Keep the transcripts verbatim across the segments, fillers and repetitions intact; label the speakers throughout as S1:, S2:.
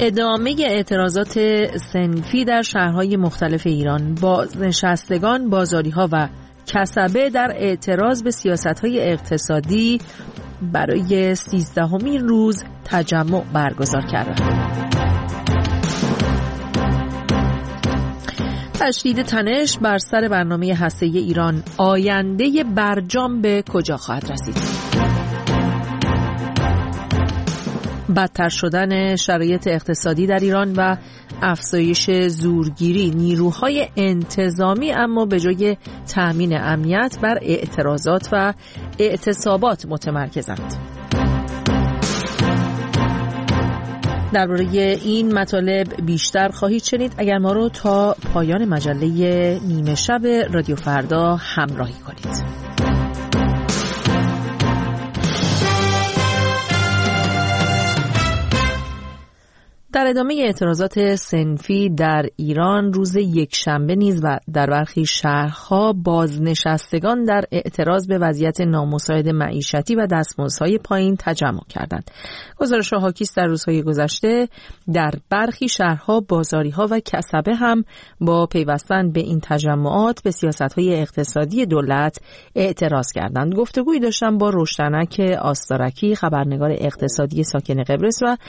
S1: ادامه اعتراضات صنفی در شهرهای مختلف ایران، بازنشستگان بازاری‌ها و کسبه در اعتراض به سیاست‌های اقتصادی برای سیزدهمین روز تجمع برگزار کردند. تشدید تنش بر سر برنامه هسته‌ای ایران، آینده برجام به کجا خواهد رسید؟ بدتر شدن شرایط اقتصادی در ایران و افزایش زورگیری نیروهای انتظامی اما به جای تأمین امنیت بر اعتراضات و اعتصابات متمرکزند. درباره این مطالب بیشتر خواهید شنید اگر ما رو تا پایان مجله نیمه شب رادیو فردا همراهی کنید. در ادامه اعتراضات صنفی در ایران، روز یکشنبه نیز و در برخی شهرها بازنشستگان در اعتراض به وضعیت نامساعد معیشتی و دستمزدهای پایین تجمع کردند. گزارش حاکی است در روزهای گذشته در برخی شهرها بازاری‌ها و کسبه هم با پیوستن به این تجمعات به سیاست‌های اقتصادی دولت اعتراض کردند. گفتگویی داشتم با روشنک آستارکی، خبرنگار اقتصادی ساکن قبرس، و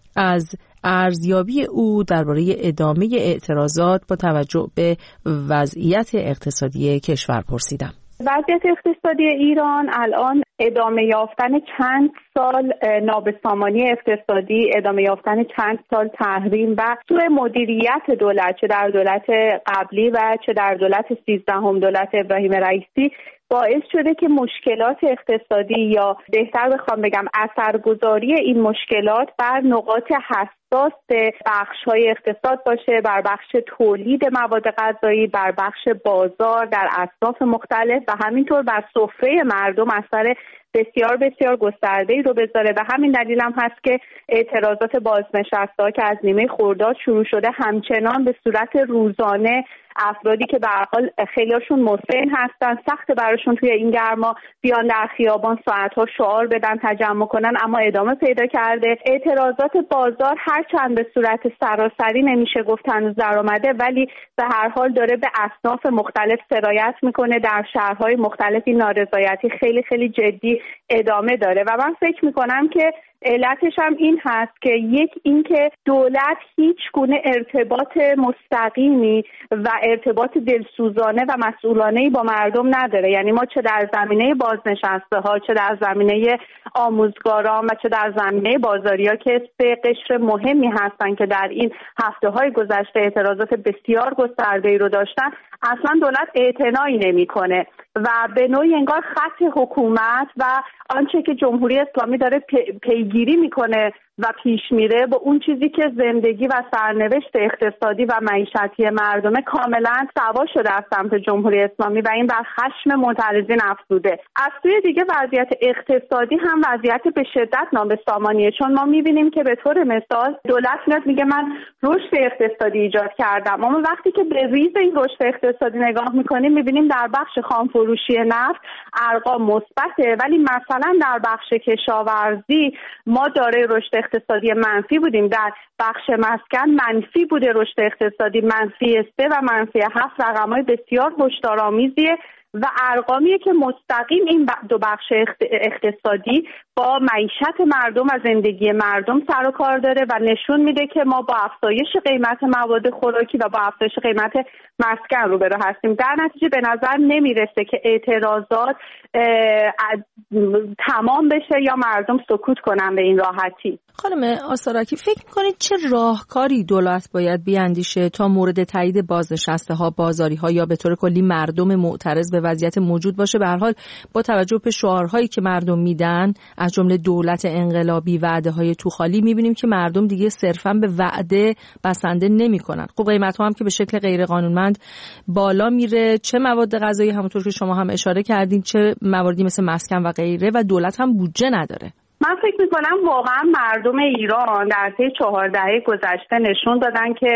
S1: از ارزیابی او درباره ادامه اعتراضات با توجه به وضعیت اقتصادی کشور پرسیدم.
S2: وضعیت اقتصادی ایران الان ادامه یافتن چند سال نابسامانی اقتصادی، ادامه یافتن چند سال تحریم و سوء مدیریت دولت، چه در دولت قبلی و چه در دولت سیزدهم دولت ابراهیم رئیسی، باعث شده که مشکلات اقتصادی، یا بهتر بخوام بگم اثرگذاری این مشکلات بر نقاط حساس بخش‌های اقتصاد باشه، بر بخش تولید مواد غذایی، بر بخش بازار در اصناف مختلف و همینطور بر سفره مردم اثر بسیار بسیار گسترده‌ای رو بذاره. و همین دلیل هم هست که اعتراضات بازنشسته‌ها که از نیمه خرداد شروع شده همچنان به صورت روزانه افرادی که به هر حال خیلی‌هاشون مسن هستن، سخت براشون توی این گرما بیان در خیابان ساعت‌ها شعار بدن، تجمع کنن، اما ادامه پیدا کرده. اعتراضات بازار هرچند به صورت سراسری نمیشه گفت هنوز در اومده، ولی به هر حال داره به اصناف مختلف سرایت میکنه. در شهرهای مختلفی نارضایتی خیلی خیلی جدی ادامه داره و من فکر میکنم که علتش هم این هست که یک این که دولت هیچ گونه ارتباط مستقیمی و ارتباط دلسوزانه و مسئولانه‌ای با مردم نداره. یعنی ما چه در زمینه بازنشسته ها، چه در زمینه آموزگاران و چه در زمینه بازاریا که سه قشر مهمی هستن که در این هفته های گذشته اعتراضات بسیار گسترده‌ای رو داشتن، اصلا دولت اعتنایی نمی‌کنه و به نوعی انگار خط حکومت و آنچه که جمهوری اسلامی داره پیگیری میکنه و پیش میره با اون چیزی که زندگی و سرنوشت اقتصادی و معیشتی مردمه کاملا سوا شده از سمت جمهوری اسلامی و این بر خشم معترضین افزوده. از سوی دیگه وضعیت اقتصادی هم وضعیت به شدت نابسامانیه، چون ما میبینیم که به طور مثال دولت میاد میگه من رشد اقتصادی ایجاد کردم، اما وقتی که به ریز این رشد اقتصادی نگاه میکنیم میبینیم در بخش خامفروشی نفت ارقام مثبته، ولی مثلا در بخش کشاورزی ما دارای رشد اقتصادی منفی بودیم. در بخش مسکن منفی بوده رشد اقتصادی، منفی سه و منفی هفت رقم‌های بسیار هشدارآمیزیه و ارقامیه که مستقیم این دو بخش اقتصادی با معیشت مردم و زندگی مردم سر و کار داره و نشون میده که ما با افزایش قیمت مواد خوراکی و با افزایش قیمت مسکن روبرو هستیم. در نتیجه به نظر نمیرسه که اعتراضات تمام بشه یا مردم سکوت کنن به این راحتی.
S1: خانم آستارکی، فکر میکنید چه راهکاری دولت باید بیاندیشه تا مورد تایید بازنشسته ها، بازاری ها یا به طور کلی مردم معترض به وضعیت موجود باشه؟ به هر حال با توجه به شعارهایی که مردم میدن از جمله دولت انقلابی، وعده های توخالی، میبینیم که مردم دیگه صرفا به وعده بسنده نمیکنن. خب قیمت ها هم که به شکل غیر قانونمند بالا میره، چه مواد غذایی همونطور که شما هم اشاره کردین، چه مواردی مثل مسکن و غیره، و دولت هم بودجه نداره.
S2: من فکر میکنم واقعا مردم ایران در طی چهار دهه گذشته نشون دادن که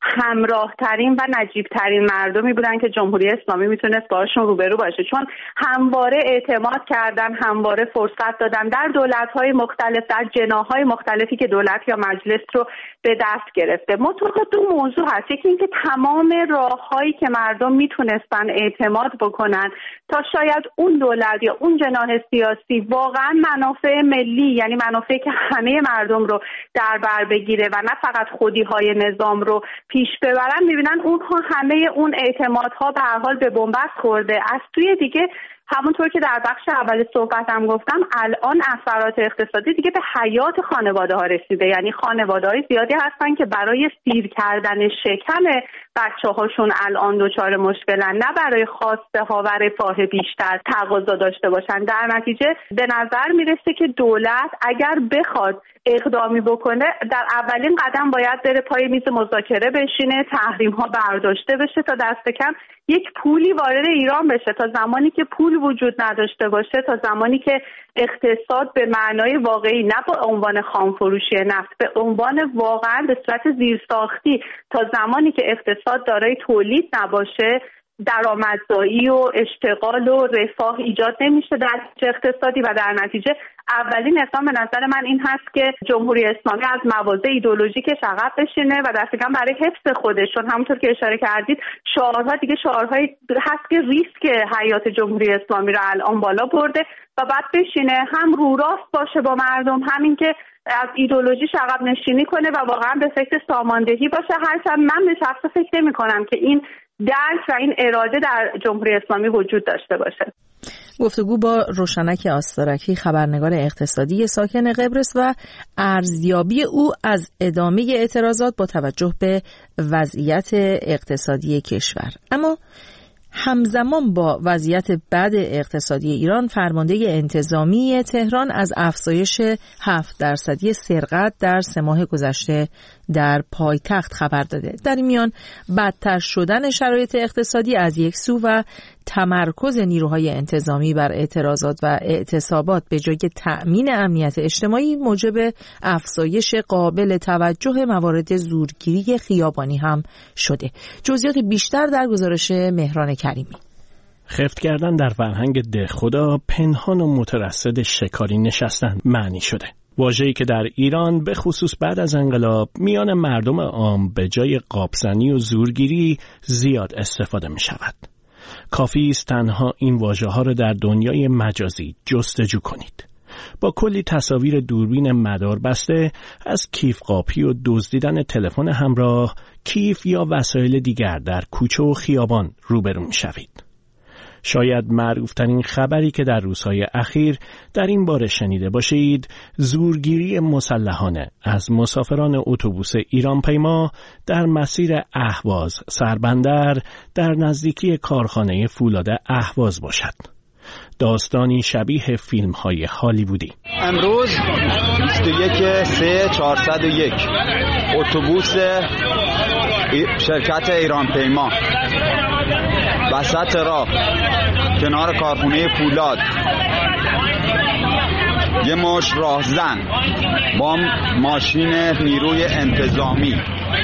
S2: همراه ترین و نجیب ترین مردمی بودن که جمهوری اسلامی میتونست باشون روبرو باشه، چون همواره اعتماد کردن، همواره فرصت دادن در دولت‌های مختلف، در جناح‌های مختلفی که دولت یا مجلس رو به دست گرفته. منتها دو موضوع هست. یکی اینکه تمام راه‌هایی که مردم میتونستن اعتماد بکنن تا شاید اون دولت یا اون جناح سیاسی واقعا منافع ملی، یعنی منافعی که همه مردم رو در بر بگیره و نه فقط خودی‌های نظام رو پیش ببرن، میبینن اونها همه اون اعتمادها به هر حال به بنبست خورده. از توی دیگه همونطور که در بخش اول صحبتم گفتم، الان اثرات اقتصادی دیگه به حیات خانواده ها رسیده. یعنی خانواده های زیادی هستن که برای سیر کردن شکم بچه هاشون الان دچار مشکلن، نه برای خواسته ها و رفاه بیشتر تقاضا داشته باشن. در نتیجه به نظر میرسه که دولت اگر بخواد اقدامی بکنه، در اولین قدم باید بره پای میز مذاکره بشینه، تحریم ها برداشته بشه تا دست کم یک پولی وارد ایران بشه. تا زمانی که پول وجود نداشته باشه، تا زمانی که اقتصاد به معنای واقعی، نه به عنوان خامفروشی نفت، به عنوان واقعا به صورت زیرساختی، تا زمانی که اقتصاد دارای تولید نباشه، درآمدزایی و اشتغال و رفاه ایجاد نمیشه در اقتصادی و در نتیجه اولین اقدام به نظر من این هست که جمهوری اسلامی از مواضع ایدئولوژیکش عقب بشینه و دست کم برای حفظ خودش، چون همونطور که اشاره کردید شعارها دیگه شعارهایی هست که ریسک حیات جمهوری اسلامی رو الان بالا برده و بعد بشینه هم رو راست باشه با مردم، همین که از ایدئولوژیش عقب نشینی کنه و واقعا به فکر ساماندهی باشه. هرچند من به شخصه فکر نمی کنم که این درک و این اراده در جمهوری اسلامی وجود داشته باشه.
S1: گفتگو با روشنک آستارکی، خبرنگار اقتصادی ساکن قبرس، و ارزیابی او از ادامه اعتراضات با توجه به وضعیت اقتصادی کشور. اما همزمان با وضعیت بد اقتصادی ایران، فرمانده انتظامی تهران از افزایش هفت درصدی سرقت در سه ماه گذشته در پایتخت خبر داده. در این میان بدتر شدن شرایط اقتصادی از یک سو و تمرکز نیروهای انتظامی بر اعتراضات و اعتصابات به جای تأمین امنیت اجتماعی موجب افزایش قابل توجه موارد زورگیری خیابانی هم شده. جزئیات بیشتر در گزارش مهران کریمی.
S3: خفت کردن در فرهنگ دهخدا، پنهان و مترصد شکاری نشستن معنی شده. واژه‌ای که در ایران به خصوص بعد از انقلاب میان مردم عام به جای قاپزنی و زورگیری زیاد استفاده می شود. کافی است تنها این واژه‌ها را در دنیای مجازی جستجو کنید. با کلی تصاویر دوربین مدار بسته از کیف قاپی و دزدیدن تلفن همراه، کیف یا وسایل دیگر در کوچه و خیابان روبرو می‌شوید. شاید معروفترین خبری که در روزهای اخیر در این باره شنیده باشید، زورگیری مسلحانه از مسافران اتوبوس ایرانپیما در مسیر اهواز سربندر در نزدیکی کارخانه فولاد اهواز باشد. داستانی شبیه فیلم‌های هالیوودی.
S4: امروز بیست و یک سه چهارصد و یک اتوبوس شرکت ایرانپیما وسط راه کنار کارخانه فولاد، یه مش راهزن با ماشین نیروی انتظامی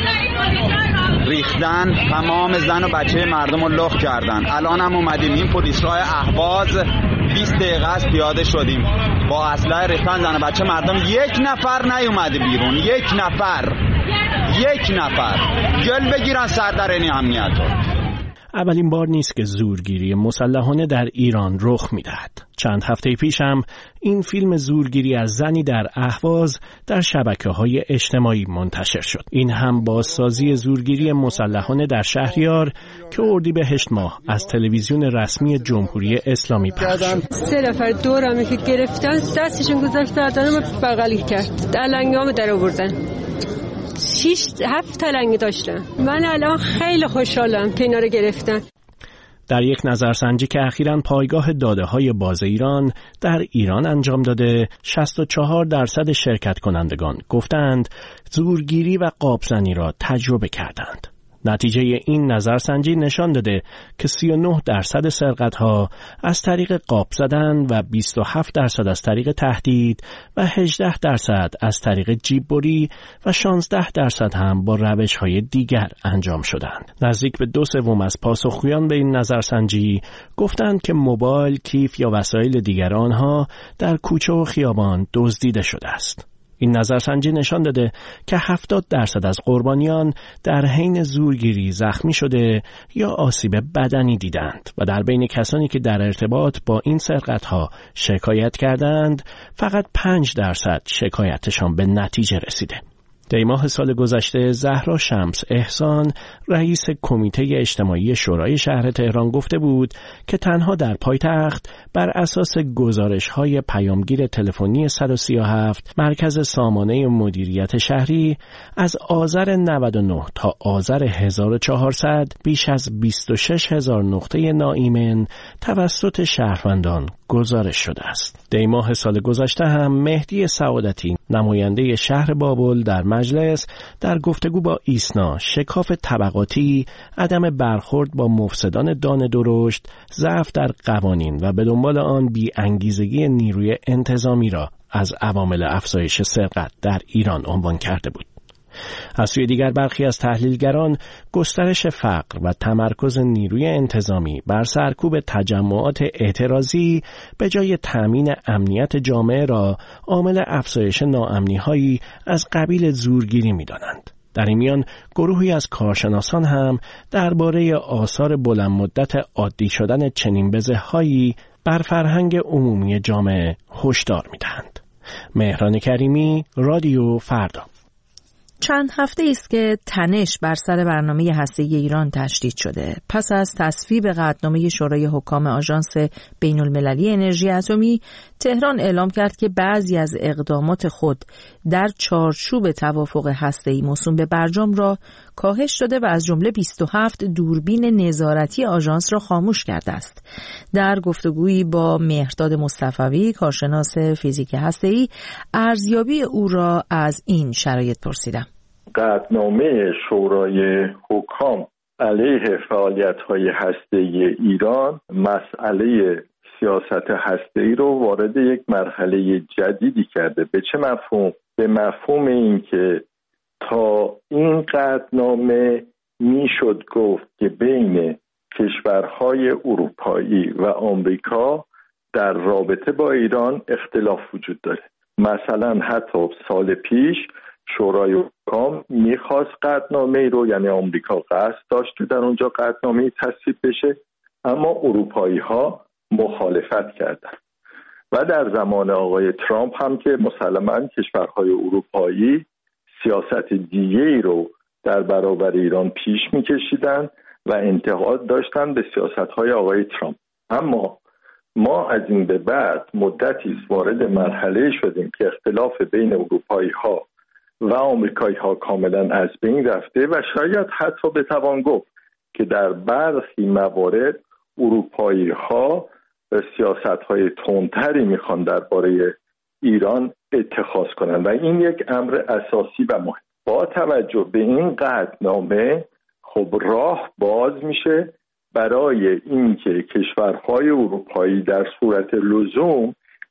S4: ریختن، تمام زن و بچه مردم رو لخت کردن. الان هم اومدیم این پلیس راه اهواز، بیست دقیقه است پیاده شدیم، با اسلحه ریختن زن و بچه مردم. یک نفر نیومده بیرون، یک نفر یک نفر گل بگیرن سردرنی امنیت رو.
S3: اولین بار نیست که زورگیری مسلحانه در ایران رخ می‌دهد. چند هفته پیش هم این فیلم زورگیری از زنی در اهواز در شبکه‌های اجتماعی منتشر شد. این هم بازسازی زورگیری مسلحانه در شهریار که اردیبهشت ماه از تلویزیون رسمی جمهوری اسلامی پخش شد.
S5: سه نفر دورمی که گرفتن دستشون گذاشت آدمو بغل کرد، علنگامو در آوردن. شش هفت تلنگ داشتم. من الان خیلی خوشحالم که اینا رو گرفتن.
S3: در یک نظرسنجی که اخیراً پایگاه داده‌های باز ایران در ایران انجام داده، شصت و چهار درصد شرکت کنندگان گفتند زورگیری و قاپزنی را تجربه کردند. نتیجه این نظرسنجی نشان داده که سی و نه درصد سرقت‌ها از طریق قاپ زدن و بیست و هفت درصد از طریق تهدید و هجده درصد از طریق جیببری و شانزده درصد هم با روش‌های دیگر انجام شدند. نزدیک به دو سوم از پاسخگویان به این نظرسنجی گفتند که موبایل، کیف یا وسایل دیگر آنها در کوچه و خیابان دزدیده شده است. این نظرسنجی نشان داده که هفتاد درصد از قربانیان در حین زورگیری زخمی شده یا آسیب بدنی دیدند و در بین کسانی که در ارتباط با این سرقت‌ها شکایت کردند فقط پنج درصد شکایتشان به نتیجه رسیده. در ماه سال گذشته زهرا شمس احسان رئیس کمیته اجتماعی شورای شهر تهران گفته بود که تنها در پایتخت بر اساس گزارش‌های پیامگیر تلفنی صد و سی و هفت مرکز سامانه مدیریت شهری از آذر نود و نه تا آذر هزار و چهارصد بیش از بیست و شش هزار نقطه ناایمن توسط شهروندان گزارش شده است. در ماه سال گذشته هم مهدی سعادتی نماینده شهر بابل در مجلس در گفتگو با ایسنا شکاف طبقاتی، عدم برخورد با مفسدان دانه درشت، ضعف در قوانین و به دنبال آن بی انگیزگی نیروی انتظامی را از عوامل افزایش سرقت در ایران عنوان کرده بود. از سوی دیگر برخی از تحلیلگران گسترش فقر و تمرکز نیروی انتظامی بر سرکوب تجمعات اعتراضی به جای تأمین امنیت جامعه را عامل افزایش ناامنی‌هایی از قبیل زورگیری می‌دانند. در این میان گروهی از کارشناسان هم درباره آثار بلند مدت عادی شدن چنین بزه‌هایی بر فرهنگ عمومی جامعه هشدار می‌دهند. مهران کریمی، رادیو فردا.
S1: چند هفته است که تنش بر سر برنامه هسته‌ای ایران تشدید شده. پس از تصویب قطعنامه شورای حکام آژانس بین‌المللی انرژی اتمی، تهران اعلام کرد که بعضی از اقدامات خود در چارچوب توافق هسته‌ای موسوم به برجام را کاهش داده و از جمله بیست و هفت دوربین نظارتی آژانس را خاموش کرده است. در گفتگویی با مهرداد مصطفوی، کارشناس فیزیک هسته‌ای، ارزیابی او را از این شرایط پرسیدم.
S6: قطعنامه شورای حکام علیه فعالیت‌های هسته‌ای ایران مسئله سیاست هسته‌ای رو وارد یک مرحله جدیدی کرده. به چه مفهوم؟ به مفهوم این که تا این قطعنامه میشد گفت که بین کشورهای اروپایی و آمریکا در رابطه با ایران اختلاف وجود داره. مثلا حتی سال پیش شورای حکام میخواست قطعنامه رو، یعنی آمریکا قصد داشت که در اونجا قطعنامه تصویب بشه، اما اروپایی ها مخالفت کردن و در زمان آقای ترامپ هم که مسلماً کشورهای اروپایی سیاست دیگه ای رو در برابر ایران پیش میکشیدن و انتقاد داشتن به سیاست‌های آقای ترامپ. اما ما از این به بعد مدتی وارد مرحله شدیم که اختلاف بین اروپایی ها و آمریکایی ها کاملا از بین رفته و شاید حتی بتوان گفت که در برخی موارد اروپایی ها سیاست های تندتری میخوان درباره ایران اتخاذ کنند و این یک امر اساسی و مهم. با توجه به این قطعنامه خب راه باز میشه برای اینکه کشورهای اروپایی در صورت لزوم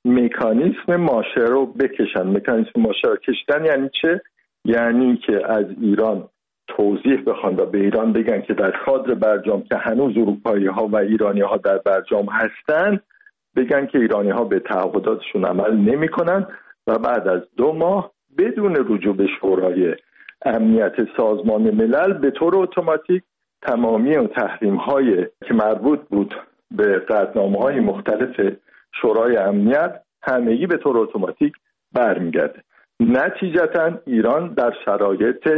S6: مکانیزم ماشه رو بکشن. مکانیزم ماشه رو کشیدن یعنی چه؟ یعنی که از ایران توضیح بخوان و به ایران بگن که در کادر برجام که هنوز اروپایی ها و ایرانی ها در برجام هستن، بگن که ایرانی ها به تعهداتشون عمل نمی کنن و بعد از دو ماه بدون رجوع به شورای امنیت سازمان ملل به طور اتوماتیک تمامی اون تحریم های که مربوط بود به قطعنامه های مختلف شورای امنیت همگی به طور اتوماتیک برمیگرده. نتیجتا ایران در شرایط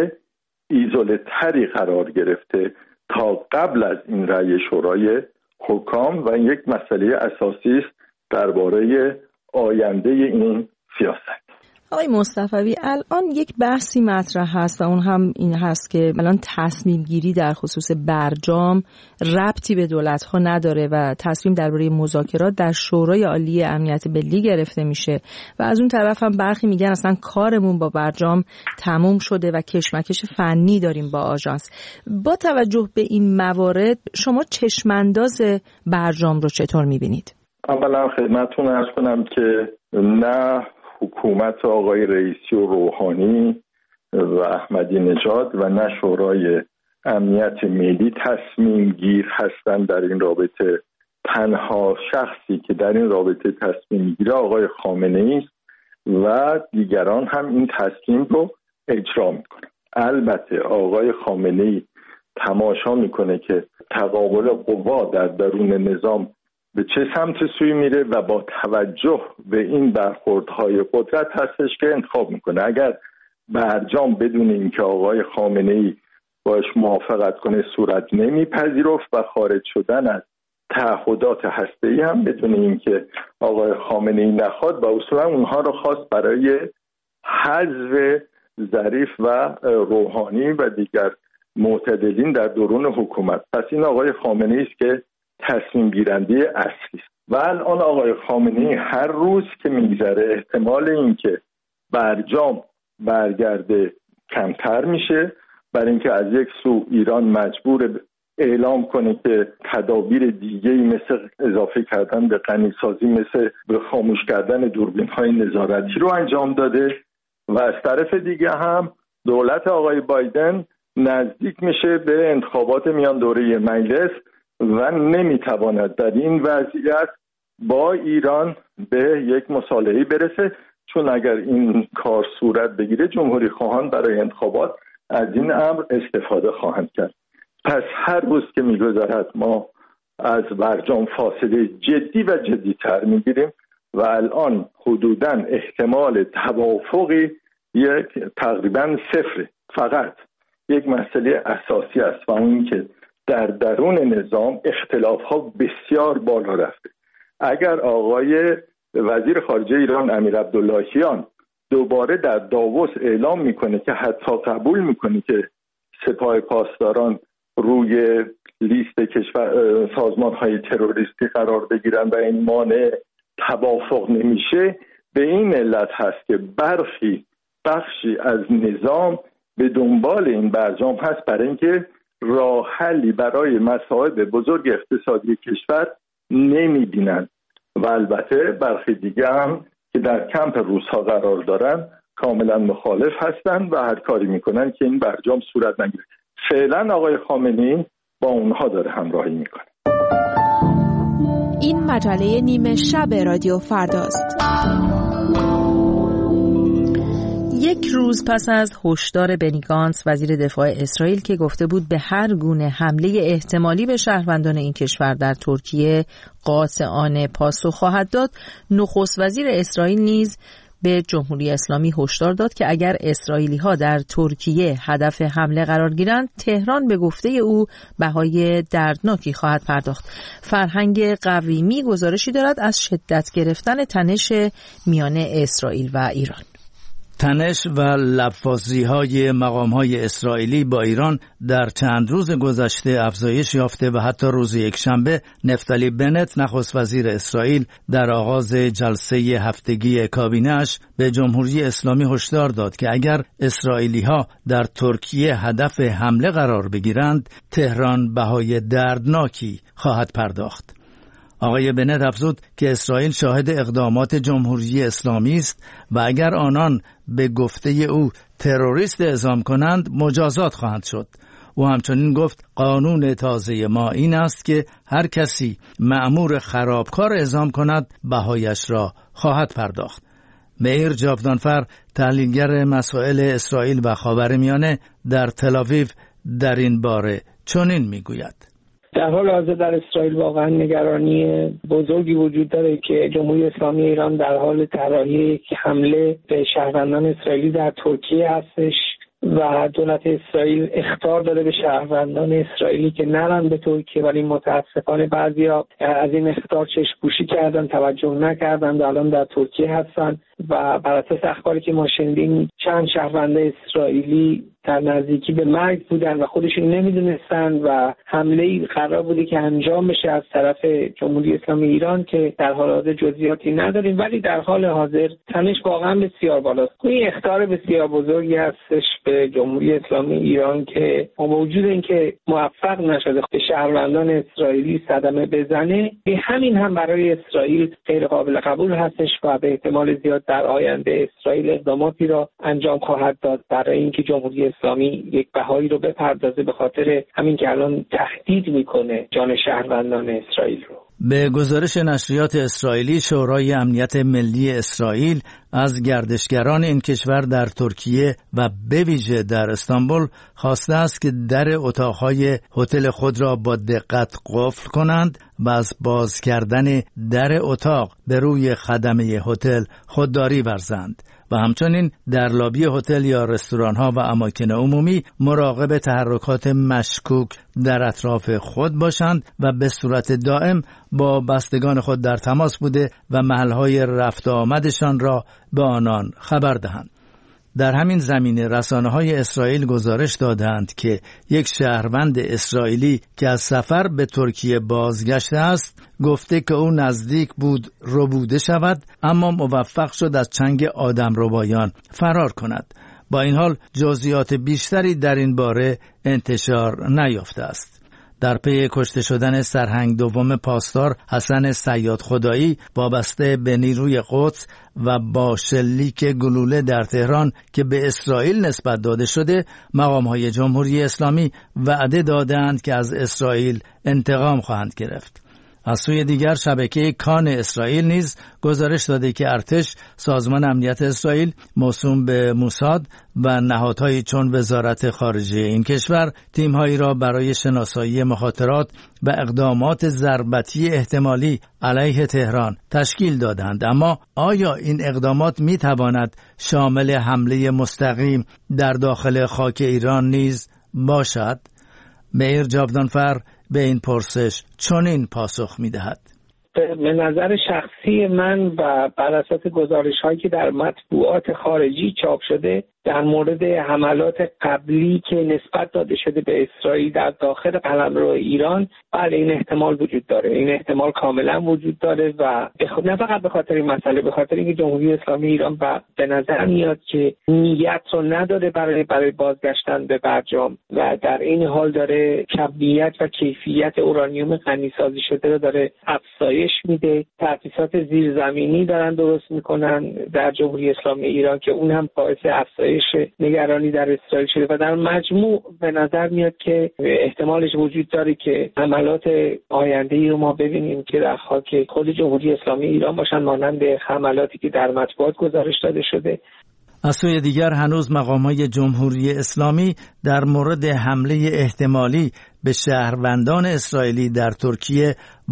S6: ایزوله تری قرار گرفته تا قبل از این رأی شورای حکام و یک مسئله اساسی است درباره آینده این سیاست.
S1: آقای مصطفوی، الان یک بحثی مطرح هست و اون هم این هست که الان تصمیم گیری در خصوص برجام ربطی به دولت‌ها نداره و تصمیم درباره مذاکرات در شورای عالی امنیت ملی گرفته میشه و از اون طرف هم برخی میگن اصلا کارمون با برجام تموم شده و کشمکش فنی داریم با آژانس. با توجه به این موارد شما چشمانداز برجام رو چطور میبینید؟
S6: اولا خدمتتون عرض کنم که نه حکومت آقای رئیسی و روحانی و احمدی نژاد و نه شورای امنیت ملی تصمیم گیر هستند در این رابطه. تنها شخصی که در این رابطه تصمیم میگیره آقای خامنه ای است و دیگران هم این تصمیم رو اجرا میکنه. البته آقای خامنه ای تماشا میکنه که تقابل قوا در درون نظام به چه سمت سوی میره و با توجه به این برخوردهای قدرت هستش که انتخاب میکنه. اگر برجام بدون اینکه آقای خامنه ای باش موافقت کنه صورت نمیپذیرفت و خارج شدن از تعهدات هسته‌ای هم بدون اینکه آقای خامنه ای نخواد و اصولا اونها رو خواست برای حذف ظریف و روحانی و دیگر معتدلین در درون حکومت. پس این آقای خامنه ای است که تصمیم گیرنده اصلی است و الان آقای خامنه ای هر روز که میگذره احتمال اینکه برجام برگرده کمتر میشه، برای اینکه از یک سو ایران مجبور اعلام کنه که تدابیر دیگه‌ای مثل اضافه کردن به غنیسازی، مثل به خاموش کردن دوربین‌های نظارتی رو انجام داده و از طرف دیگه هم دولت آقای بایدن نزدیک میشه به انتخابات میان دوره مجلس و نمیتواند در این وضعیت با ایران به یک مصالحه‌ای برسه، چون اگر این کار صورت بگیره جمهوری خواهان برای انتخابات از این امر استفاده خواهند کرد. پس هر روز که میگذرد ما از برجام فاصله جدی و جدی تر میگیریم و الان حدوداً احتمال توافقی یک تقریباً صفر. فقط یک مسئله اساسی است و اون که در درون نظام اختلاف ها بسیار بالا رفته. اگر آقای وزیر خارجه ایران امیر عبداللهیان دوباره در داووس اعلام میکنه که حتی قبول میکنه که سپاه پاسداران روی لیست کشور سازمان های تروریستی قرار بگیرن و این مانع توافق نمیشه، به این علت هست که برخی بخشی از نظام به دنبال این برجام هست برای اینکه راه حلی برای مصائب بزرگ اقتصادی کشور نمیبینن و البته برخی دیگه هم که در کمپ روس‌ها قرار دارن کاملا مخالف هستن و هر کاری میکنن که این برجام صورت نگیره. فعلا آقای خامنه‌ای با اونها داره همراهی میکنه.
S7: این مجله نیمه شب رادیو فرداست.
S1: یک روز پس از هشدار بنی گانتس وزیر دفاع اسرائیل که گفته بود به هر گونه حمله احتمالی به شهروندان این کشور در ترکیه قاطعانه پاسخ خواهد داد، نخست وزیر اسرائیل نیز به جمهوری اسلامی هشدار داد که اگر اسرائیلی‌ها در ترکیه هدف حمله قرار گیرند، تهران به گفته او بهای دردناکی خواهد پرداخت. فرهنگ قویمی گزارشی دارد از شدت گرفتن تنش میان اسرائیل و ایران.
S8: تنش و لفاظی‌های مقام‌های اسرائیلی با ایران در چند روز گذشته افزایش یافته و حتی روز یکشنبه نفتالی بنت نخست وزیر اسرائیل در آغاز جلسه هفتگی کابینه‌اش به جمهوری اسلامی هشدار داد که اگر اسرائیلی‌ها در ترکیه هدف حمله قرار بگیرند، تهران بهای دردناکی خواهد پرداخت. آقای بنت افزود که اسرائیل شاهد اقدامات جمهوری اسلامی است و اگر آنان به گفته او تروریست اعزام کنند مجازات خواهند شد. او همچنین گفت قانون تازه ما این است که هر کسی مأمور خرابکار اعزام کند بهایش را خواهد پرداخت. مئیر جاودانفر تحلیلگر مسائل اسرائیل و خاورمیانه در تل‌آویو در این باره چنین میگوید:
S9: در حال حاضر در اسرائیل واقعا نگرانی بزرگی وجود داره که جمهوری اسلامی ایران در حال طراحی یک حمله به شهروندان اسرائیلی در ترکیه هستش و دولت اسرائیل اخطار داده به شهروندان اسرائیلی که نرن به ترکیه، ولی متاسفانه بعضیا از این اخطار چشم‌پوشی کردن، توجه نکردن و الان در ترکیه هستن و بر اساس اخباری که ما شنیدیم چند شهروند اسرائیلی در نزدیکی به مرگ بودن و خودشون نمیدونستن و حمله قرار بوده که انجام بشه از طرف جمهوری اسلامی ایران که در حال حاضر جزئیاتی نداریم، ولی در حال حاضر تنش واقعا بسیار بالاست. این اخطار بسیار بزرگی هستش به جمهوری اسلامی ایران که با وجود اینکه موفق نشده به شهروندان اسرائیلی صدمه بزنه، به همین هم برای اسرائیل غیر قابل قبول هستش و به احتمال زیاد در آینده اسرائیل اقداماتی را انجام خواهد داد برای اینکه جمهوری اسلامی یک بهایی رو بپردازه به خاطر همین که الان تهدید میکنه جان شهروندان اسرائیل رو.
S8: به گزارش نشریات اسرائیلی، شورای امنیت ملی اسرائیل از گردشگران این کشور در ترکیه و به ویژه در استانبول خواسته است که در اتاقهای هتل خود را با دقت قفل کنند و از باز کردن در اتاق به روی خدمه هتل خودداری ورزند و همچنین در لابی هتل یا رستوران‌ها و اماکن عمومی مراقب تحرکات مشکوک در اطراف خود باشند و به صورت دائم با بستگان خود در تماس بوده و محل‌های رفت و آمدشان را به آنان خبر دهند. در همین زمینه رسانه‌های اسرائیل گزارش دادند که یک شهروند اسرائیلی که از سفر به ترکیه بازگشته است گفته که او نزدیک بود ربوده شود، اما موفق شد از چنگ آدمربایان فرار کند. با این حال جزئیات بیشتری در این باره انتشار نیافته است. در پی کشته شدن سرهنگ دوم پاسدار حسن صیاد خدایی وابسته به نیروی قدس و با شلیک گلوله در تهران که به اسرائیل نسبت داده شده، مقام‌های جمهوری اسلامی وعده دادند که از اسرائیل انتقام خواهند گرفت. از سوی دیگر شبکه کان اسرائیل نیز گزارش داده که ارتش، سازمان امنیت اسرائیل موسوم به موساد و نهادهایی چون وزارت خارجه این کشور تیم‌هایی را برای شناسایی مخاطرات و اقدامات ضربتی احتمالی علیه تهران تشکیل دادند. اما آیا این اقدامات می‌تواند شامل حمله مستقیم در داخل خاک ایران نیز باشد؟ میر جاودانفر به این پرسش چنین پاسخ می‌دهد:
S9: به نظر شخصی من و بر اساس گزارش‌هایی که در مطبوعات خارجی چاپ شده در مورد حملات قبلی که نسبت داده شده به اسرائیل در داخل قلمرو ایران، بله این احتمال وجود داره، این احتمال کاملا وجود داره و نه فقط به خاطر این مسئله، به خاطر اینکه جمهوری اسلامی ایران و به نظر میاد که نیت رو نداره برای برای بازگشتن به برجام و در این حال داره کمیت و کیفیت اورانیوم غنی‌سازی شده رو داره افزایش میده. تأسیسات زیرزمینی دارن درست میکنن در جمهوری اسلامی ایران که اون هم باعث افزایش نگرانی در اسرائیل شده و در مجموع به نظر میاد که احتمالش وجود داره که حملات آینده‌ای رو ما ببینیم که در خاک خود جمهوری اسلامی ایران باشن، مانند حملاتی که در مطبوعات گزارش داده شده.
S8: از سوی دیگر هنوز مقامات جمهوری اسلامی در مورد حمله احتمالی به شهروندان اسرائیلی در ترکیه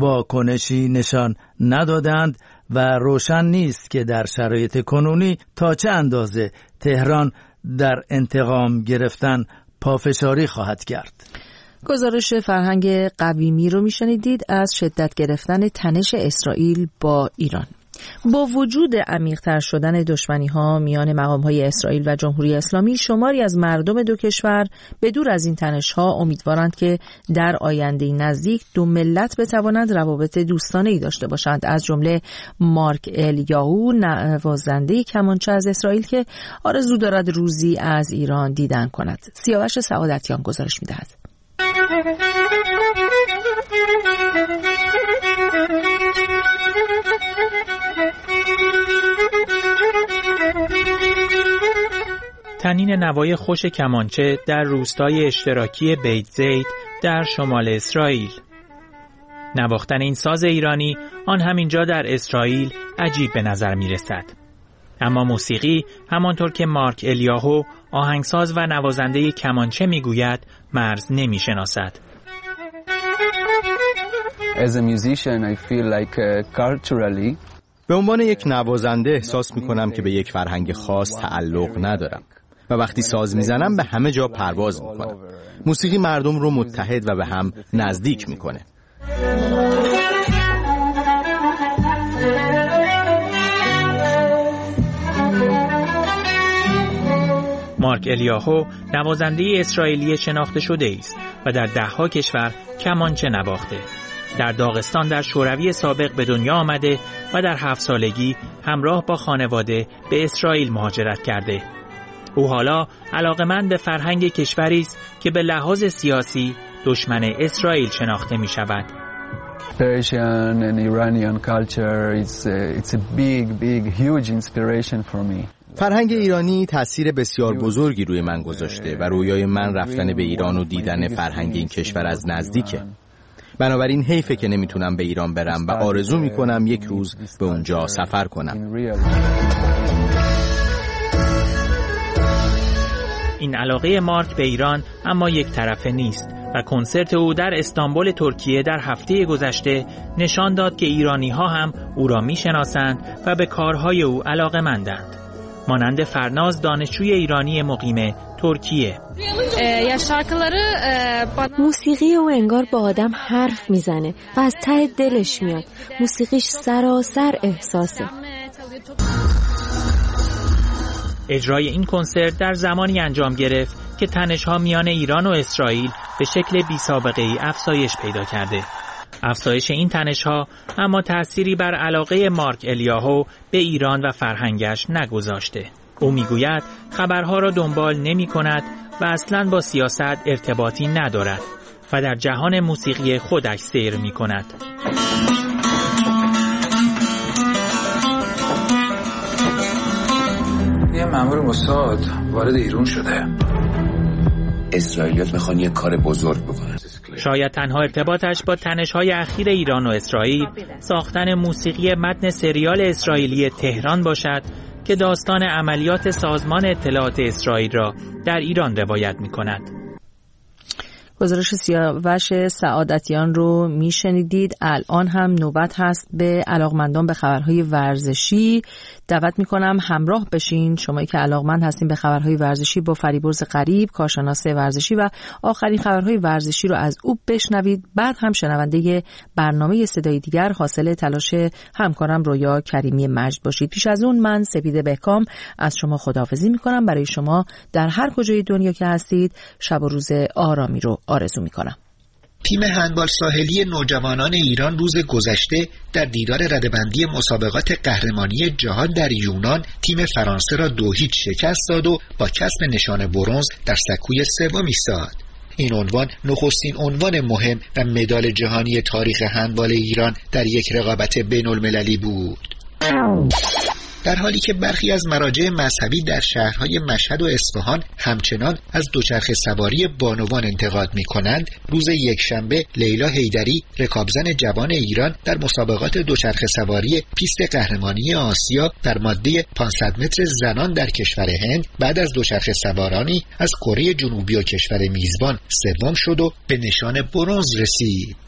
S8: واکنشی نشان ندادند و روشن نیست که در شرایط کنونی تا چه اندازه تهران در انتقام گرفتن پافشاری خواهد کرد.
S1: گزارش فرهنگ قویمی رو میشنیدید از شدت گرفتن تنش اسرائیل با ایران. با وجود عمیق‌تر شدن دشمنی‌ها میان مقام‌های اسرائیل و جمهوری اسلامی، شماری از مردم دو کشور به دور از این تنش‌ها امیدوارند که در آینده نزدیک دو ملت بتوانند روابط دوستانه‌ای داشته باشند، از جمله مارک الیاهو، نوازنده کمانچه از اسرائیل که آرزو دارد روزی از ایران دیدن کند. سیاوش سعادتیان گزارش می‌دهد.
S10: تنین نوای خوش کمانچه در روستای اشتراکی بیت زید در شمال اسرائیل. نواختن این ساز ایرانی آن همینجا در اسرائیل عجیب به نظر می رسد. اما موسیقی، همانطور که مارک الیاهو، آهنگساز و نوازنده کمانچه می گوید، مرز نمی شناسد.
S11: As a musician, I feel like uh, culturally
S12: به عنوان یک نوازنده احساس می کنم که به یک فرهنگ خاص تعلق ندارم. و وقتی ساز میزنم به همه جا پرواز میکنم. موسیقی مردم رو متحد و به هم نزدیک میکنه.
S10: مارک الیاهو نوازنده اسرائیلی شناخته شده است و در دهها کشور کمانچه نواخته. در داغستان در شوروی سابق به دنیا آمده و در هفت سالگی همراه با خانواده به اسرائیل مهاجرت کرده. او حالا علاقه‌مند به فرهنگ کشوری است که به لحاظ سیاسی دشمن اسرائیل شناخته می شود.
S11: Persian and Iranian culture is a, it's a big big huge inspiration for me.
S12: فرهنگ ایرانی تأثیر بسیار بزرگی روی من گذاشته و رویای من رفتن به ایران و دیدن فرهنگ این کشور از نزدیکه. بنابراین حیفه که نمیتونم به ایران برم و آرزو میکنم یک روز به اونجا سفر کنم.
S10: این علاقه مارک به ایران اما یک طرفه نیست و کنسرت او در استانبول ترکیه در هفته گذشته نشان داد که ایرانی ها هم او را میشناسند و به کارهای او علاقه‌مندند. مانند فرناز دانشجوی ایرانی مقیم ترکیه.
S13: موسیقی او انگار با آدم حرف میزنه و از ته دلش میاد. موسیقیش سراسر احساسه.
S10: اجرای این کنسرت در زمانی انجام گرفت که تنش‌ها میان ایران و اسرائیل به شکل بی سابقه ای افزایش پیدا کرده. افزایش این تنش‌ها اما تأثیری بر علاقه مارک الیاهو به ایران و فرهنگش نگذاشته. او میگوید خبرها را دنبال نمی‌کند و اصلاً با سیاست ارتباطی ندارد و در جهان موسیقی خودش سیر می‌کند.
S14: یه مأمور موساد وارد ایران شده. اسرائیلیات میخوان یه کار بزرگ بکنن.
S10: شاید تنها ارتباطش با تنش‌های اخیر ایران و اسرائیل ساختن موسیقی متن سریال اسرائیلی تهران باشد که داستان عملیات سازمان اطلاعات اسرائیل را در ایران روایت می‌کند.
S1: گزارش سیاوش سعادتیان رو میشنیدید. الان هم نوبت هست به علاقمندان به خبرهای ورزشی. دعوت میکنم همراه بشین شمایی که علاقمند هستین به خبرهای ورزشی با فریبرز غریب، کارشناس ورزشی، و آخرین خبرهای ورزشی رو از او بشنوید. بعد هم شنونده برنامه صدای دیگر حاصل تلاش همکارم رویا کریمی مجد باشید. پیش از اون من سپیده بهکام از شما خداحافظی میکنم. برای شما در هر کجای دنیا که هستید شب و روز آرامی رو آرزو میکنم.
S15: تیم هندبال ساحلی نوجوانان ایران روز گذشته در دیدار رده‌بندی مسابقات قهرمانی جهان در یونان تیم فرانسه را دو هیچ شکست داد و با کسب نشان برنز در سکوی سوم ایستاد. این عنوان نخستین عنوان مهم و مدال جهانی تاریخ هندبال ایران در یک رقابت بین‌المللی بود. در حالی که برخی از مراجع مذهبی در شهرهای مشهد و اصفهان همچنان از دوچرخه سواری بانوان انتقاد می‌کنند، روز یکشنبه لیلا حیدری رکابزن جوان ایران در مسابقات دوچرخه سواری پیست قهرمانی آسیا در ماده پانصد متر زنان در کشور هند بعد از دوچرخه سوارانی از کره جنوبی و کشور میزبان سوم شد و به نشان برنز رسید.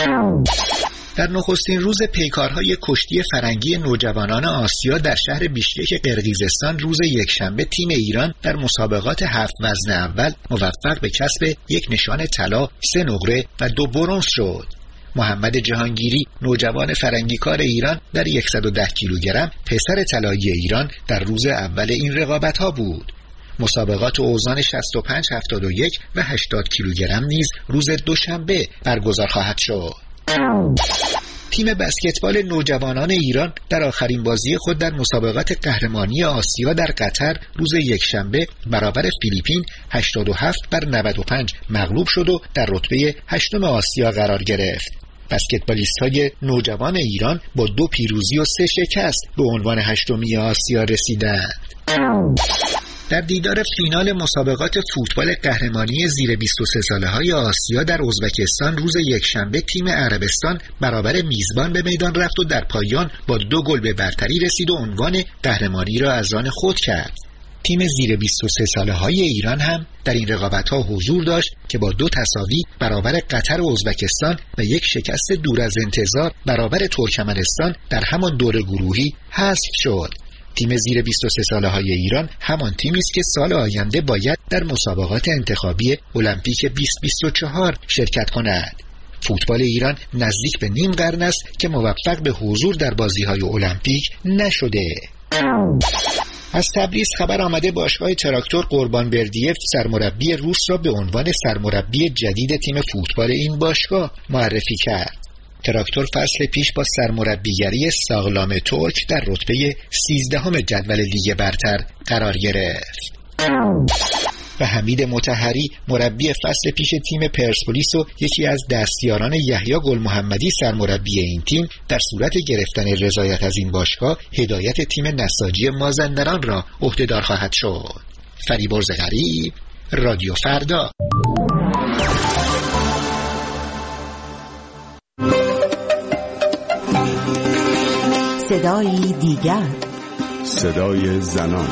S15: در نخستین روز پیکارهای کشتی فرنگی نوجوانان آسیا در شهر بیشکک قرقیزستان روز یکشنبه تیم ایران در مسابقات هفت وزن اول موفق به کسب یک نشان طلا، سه نقره و دو برنز شد. محمد جهانگیری نوجوان فرنگیکار ایران در صد و ده کیلوگرم پسر طلایی ایران در روز اول این رقابت‌ها بود. مسابقات اوزان شصت و پنج، هفتاد و یک و هشتاد کیلوگرم نیز روز دوشنبه برگزار خواهد شد. تیم بسکتبال نوجوانان ایران در آخرین بازی خود در مسابقات قهرمانی آسیا در قطر روز یکشنبه برابر فیلیپین هشتاد و هفت بر نود و پنج مغلوب شد و در رتبه هشتم آسیا قرار گرفت. بسکتبالیست‌های نوجوان ایران با دو پیروزی و سه شکست به عنوان هشتمی آسیا رسیدند. در دیدار فینال مسابقات فوتبال قهرمانی زیر بیست و سه ساله های آسیا در ازبکستان روز یکشنبه تیم عربستان برابر میزبان به میدان رفت و در پایان با دو گل به برتری رسید و عنوان قهرمانی را از آن خود کرد. تیم زیر بیست و سه ساله های ایران هم در این رقابت ها حضور داشت که با دو تساوی برابر قطر و ازبکستان و یک شکست دور از انتظار برابر ترکمنستان در همان دور گروهی حذف شد. تیم زیر بیست و سه ساله های ایران همان تیمی است که سال آینده باید در مسابقات انتخابی المپیک بیست بیست و چهار شرکت کند. فوتبال ایران نزدیک به نیم قرن است که موفق به حضور در بازی‌های المپیک نشده. از تبریز خبر آمده باشگاه تراکتور قربان بردیف سرمربی روس را به عنوان سرمربی جدید تیم فوتبال این باشگاه معرفی کرد. تراکتور فصل پیش با سرمربیگری ساغلام ترک در رتبه سیزدهم جدول لیگ برتر قرار گرفت. و حمید مطهری مربی فصل پیش تیم پرسپولیس و یکی از دستیاران یحیی گل محمدی سرمربی این تیم در صورت گرفتن رضایت از این باشگاه هدایت تیم نساجی مازندران را عهدهدار خواهد شد. فریبرز غریب، رادیو فردا.
S16: صدای دیگر،
S17: صدای زنان.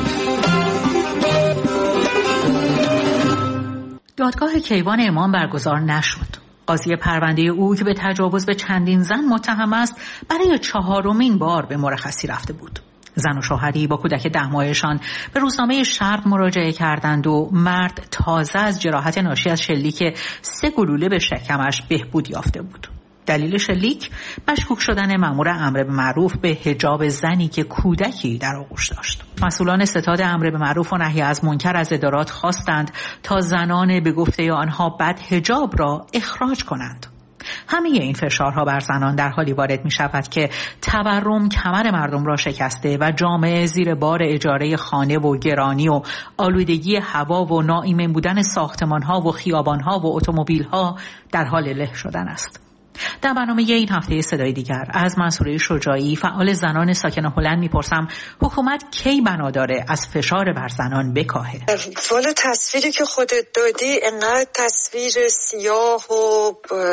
S18: دادگاه کیوان امام برگزار نشد. قاضی پرونده او که به تجاوز به چندین زن متهم است برای چهارمین بار به مرخصی رفته بود. زن و شوهری با کودک ده ماهشان به روزنامه شرق مراجعه کردند و مرد تازه از جراحت ناشی از شلیک سه گلوله به شکمش بهبود یافته بود. دلیل شلیک مشکوک شدن مأمور امر به معروف به حجاب زنی که کودکی در آغوش داشت. مسئولان ستاد امر به معروف و نهی از منکر از ادارات خواستند تا زنان به گفته آنها بد حجاب را اخراج کنند. همه این فشارها بر زنان در حالی وارد می شود که تورم کمر مردم را شکسته و جامعه زیر بار اجاره خانه و گرانی و آلودگی هوا و ناایمن بودن ساختمانها و خیابانها و اتومبیلها در حال له شدن است. در برنامه این هفته صدای دیگر از منصوره شجاعی فعال زنان ساکن هلند میپرسم حکومت کی بنا داره از فشار بر زنان بکاهه؟
S19: والا تصویری که خودت دادی انقدر تصویر سیاه و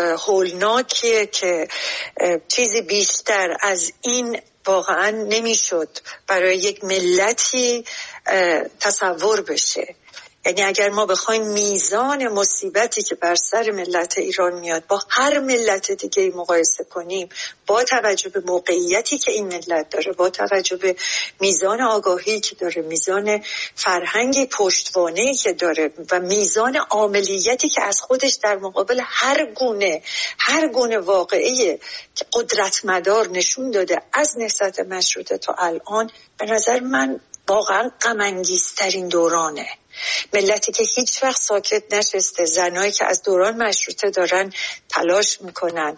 S19: هولناکیه که چیزی بیشتر از این واقعا نمیشد برای یک ملتی تصور بشه. یعنی اگر ما بخوایم میزان مصیبتی که بر سر ملت ایران میاد با هر ملت دیگه مقایسه کنیم، با توجه به موقعیتی که این ملت داره، با توجه به میزان آگاهی که داره، میزان فرهنگی پشتوانه‌ای که داره و میزان عاملیتی که از خودش در مقابل هر گونه هر گونه واقعی که قدرتمدار نشون داده از نهضت مشروطه تا الان، به نظر من واقعا غم انگیزترین دورانه. ملتی که هیچ وقت ساکت نشسته، زنایی که از دوران مشروطه دارن تلاش میکنن،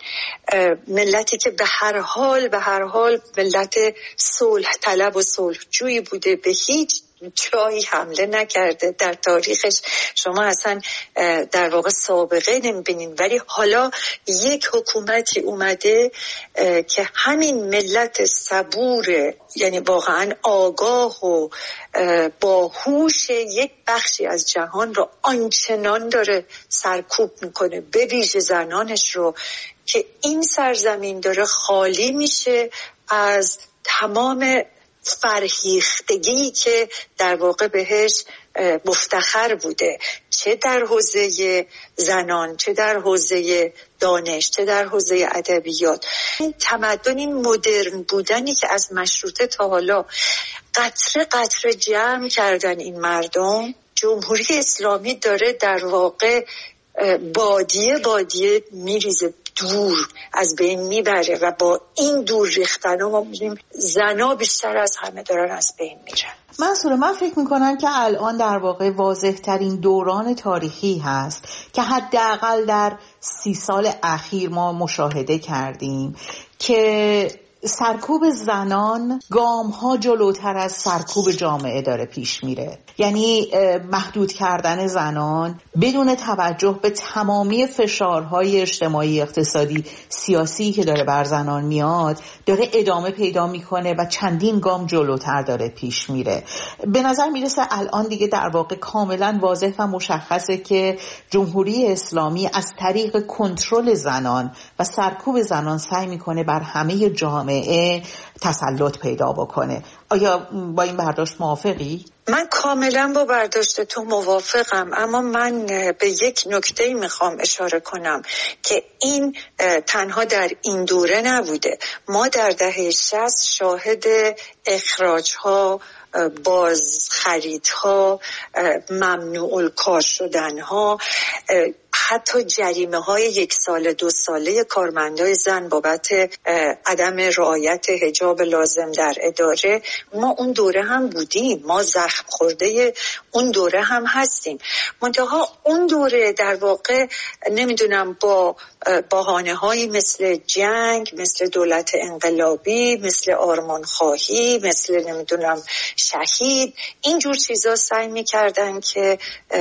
S19: ملتی که به هر حال به هر حال ملت صلح طلب و صلح جویی بوده، به هیچ جایی حمله نکرده در تاریخش. شما اصلا در واقع سابقه نمیبینین، ولی حالا یک حکومتی اومده که همین ملت صبور، یعنی واقعا آگاه و باهوش یک بخشی از جهان رو آنچنان داره سرکوب میکنه، به ویژه زنانش رو، که این سرزمین داره خالی میشه از تمام فرهیختگی که در واقع بهش مفتخر بوده، چه در حوزه زنان، چه در حوزه دانش، چه در حوزه ادبیات. این تمدن، این مدرن بودنی که از مشروطه تا حالا قطره قطره جمع کردن این مردم، جمهوری اسلامی داره در واقع بادیه بادیه میریزه، دور از بین میبره و با این دور ریختن ما میبینیم زنا بیشتر از همه دارن از بین میرن.
S20: منصوره، من فکر میکنم که الان در واقع واضح ترین دوران تاریخی هست که حداقل در سی سال اخیر ما مشاهده کردیم که سرکوب زنان گام ها جلوتر از سرکوب جامعه داره پیش میره. یعنی محدود کردن زنان بدون توجه به تمامی فشارهای اجتماعی، اقتصادی، سیاسی که داره بر زنان میاد داره ادامه پیدا میکنه و چندین گام جلوتر داره پیش میره. به نظر میرسه الان دیگه در واقع کاملا واضح و مشخصه که جمهوری اسلامی از طریق کنترل زنان و سرکوب زنان سعی میکنه بر همه جامعه تسلط پیدا بکنه. آیا با این برداشت موافقی؟
S19: من کاملا با برداشت تو موافقم، اما من به یک نکته میخوام اشاره کنم که این تنها در این دوره نبوده. ما در دهه شصت شاهد اخراج‌ها، باز خریدها، ممنوع الکار شدنها، حتی جریمه های یک سال دو ساله کارمندای زن بابت عدم رعایت حجاب لازم در اداره، ما اون دوره هم بودیم، ما زخم خورده اون دوره هم هستیم. منتها اون دوره در واقع نمیدونم با بهانه هایی مثل جنگ، مثل دولت انقلابی، مثل آرمانخواهی، مثل نمیدونم شهید، اینجور چیزا سعی میکردن که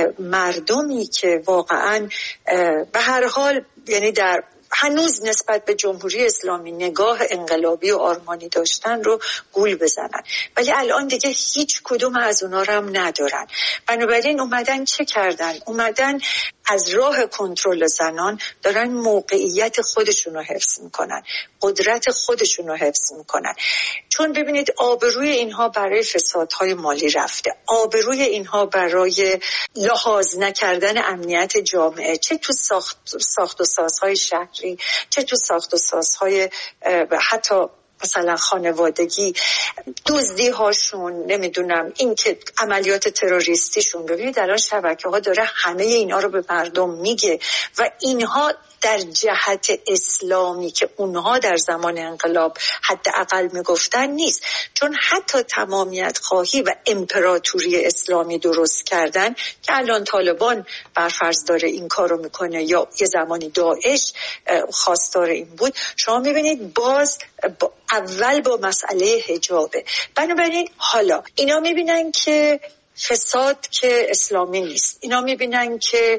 S19: مردمی که واقعاً به هر حال یعنی در هنوز نسبت به جمهوری اسلامی نگاه انقلابی و آرمانی داشتن رو گول بزنن، ولی الان دیگه هیچ کدوم از اونا رو هم ندارن. بنابراین اومدن چه کردن؟ اومدن از راه کنترل زنان دارن موقعیت خودشون رو حفظ میکنن، قدرت خودشون رو حفظ میکنن. چون ببینید آبروی اینها برای فسادهای مالی رفته، آبروی اینها برای لحاظ نکردن امنیت جامعه، چه تو ساخت, ساخت و سازهای شهری، چه تو ساخت و سازهای حتی مثلا خانوادگی، دزدی هاشون، نمیدونم این که عملیات تروریستیشون. ببینید الان شبکه ها داره همه اینا رو به مردم میگه و اینها در جهت اسلامی که اونها در زمان انقلاب حداقل میگفتن نیست. چون حتی تمامیت خواهی و امپراتوری اسلامی درست کردن که الان طالبان برفرض داره این کارو میکنه یا یه زمانی داعش خواستار این بود، شما میبینید باز با اول با مسئله حجابه. بنابراین حالا اینا میبینن که فساد که اسلامی نیست، اینا میبینن که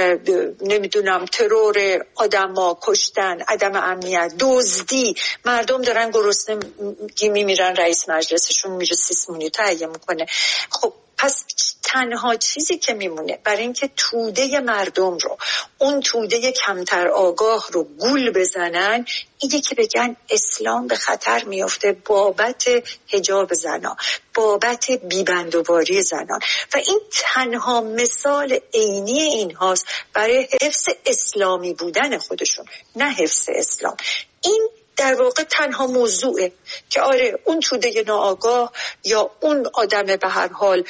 S19: نمیدونم ترور، آدما کشتن، عدم امنیت، دزدی، مردم دارن گرسنه میمیرن، رئیس مجلسشون میره سیسمونی تهیه میکنه. خب پس تنها چیزی که میمونه برای اینکه توده مردم رو، اون توده کمتر آگاه رو گول بزنن، اینه که بگن اسلام به خطر میافته بابت حجاب زنان، بابت بیبندوباری زنان. و این تنها مثال عینی این هاست برای حفظ اسلامی بودن خودشون، نه حفظ اسلام. این در واقع تنها موضوعه که آره اون توده ناآگاه یا اون آدم به هر حال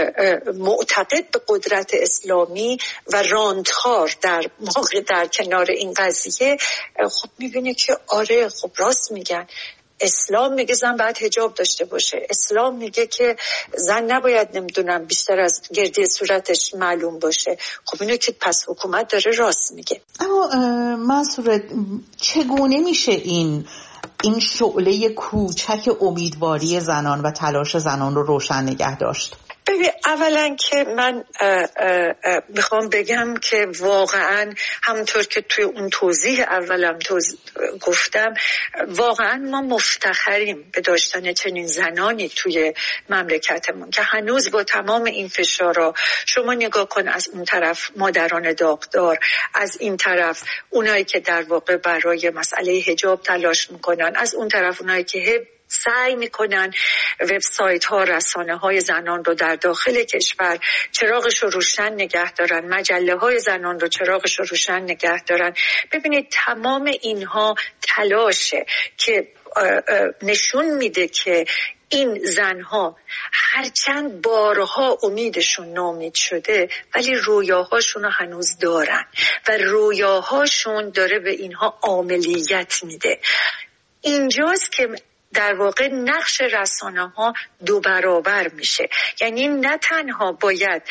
S19: معتقد به قدرت اسلامی و راندخار در موقع در کنار این قضیه خب میبینه که آره خب راست میگن، اسلام میگه زن باید حجاب داشته باشه، اسلام میگه که زن نباید نمیدونم بیشتر از گردی صورتش معلوم باشه. خب اینو که پس حکومت داره راست میگه.
S20: اما منصور چگونه میشه این این شعله کوچک امیدواری زنان و تلاش زنان رو روشن نگه داشت؟
S19: ببین اولا که من اه اه اه میخوام بگم که واقعا همونطور که توی اون توضیح اولم توضیح گفتم، واقعا ما مفتخریم به داشتن چنین زنانی توی مملکتمون که هنوز با تمام این فشارا، شما نگاه کن از اون طرف مادران داغدار، از این طرف اونایی که در واقع برای مسئله حجاب تلاش میکنن، از اون طرف اونایی که سعی میکنن وبسایت ها، رسانه های زنان رو در داخل کشور چراغش رو روشن نگه دارن، مجله های زنان رو چراغش رو روشن نگه دارن. ببینید تمام اینها تلاشه که نشون میده که این زنها هرچند بارها امیدشون ناامید شده ولی رویاهاشون رو هنوز دارن و رویاهاشون داره به اینها عاملیت میده. اینجاست که در واقع نقش رسانه ها دو برابر میشه. یعنی نه تنها باید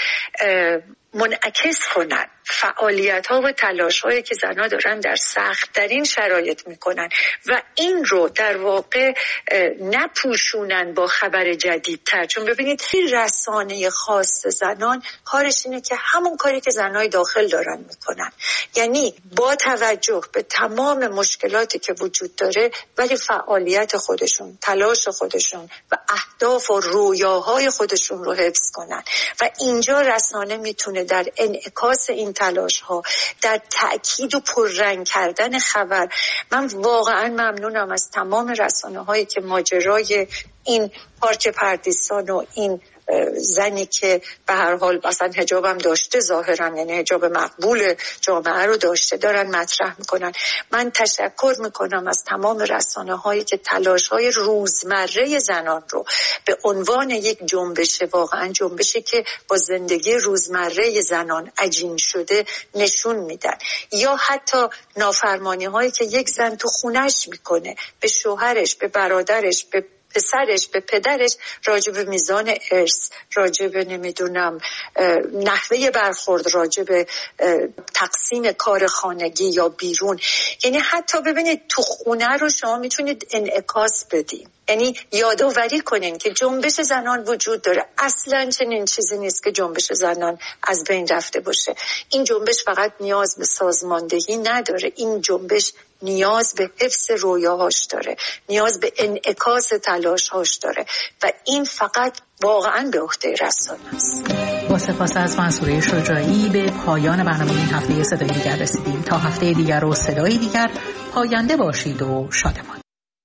S19: منعکس کنن فعالیت ها و تلاش هایی که زنها دارن در سخت ترین شرایط میکنن و این رو در واقع نپوشونن با خبر جدیدتر. چون ببینید این رسانه خاص زنان کارش اینه که همون کاری که زنهای داخل دارن میکنن، یعنی با توجه به تمام مشکلاتی که وجود داره ولی فعالیت خودشون، تلاش خودشون و اهداف و رویاهای خودشون رو حفظ کنن. و اینجا رسانه میتونه در انعکاس این تلاش ها، در تأکید و پررنگ کردن خبر. من واقعا ممنونم از تمام رسانه هایی که ماجرای این پارچه پردیسان و این زنی که به هر حال مثلا حجاب هم داشته ظاهرا، یعنی حجاب مقبول جامعه رو داشته، دارن مطرح میکنن. من تشکر میکنم از تمام رسانه هایی که تلاش های روزمره زنان رو به عنوان یک جنبش، واقعا جنبشی که با زندگی روزمره زنان عجین شده نشون میدن. یا حتی نافرمانی هایی که یک زن تو خونش میکنه به شوهرش، به برادرش، به پسرش، به پدرش، راجع به میزان ارث، راجع به نمیدونم نحوه برخورد، راجع به تقسیم کار خانگی یا بیرون. یعنی حتی ببینید تو خونه رو شما میتونید انعکاس بدین، یعنی یادآوری کنین که جنبش زنان وجود داره. اصلا چنین چیزی نیست که جنبش زنان از بین رفته باشه. این جنبش فقط نیاز به سازماندهی نداره، این جنبش نیاز به حفظ رویاهاش داره، نیاز به انعکاس تلاشهاش داره و این فقط واقعا به عهده رسانه است.
S18: با سپاس از منصوره شجاعی به پایان برنامه این هفته صدای دیگر رسیدیم. تا هفته دیگر و صدای دیگر، پاینده باشید و شادمان.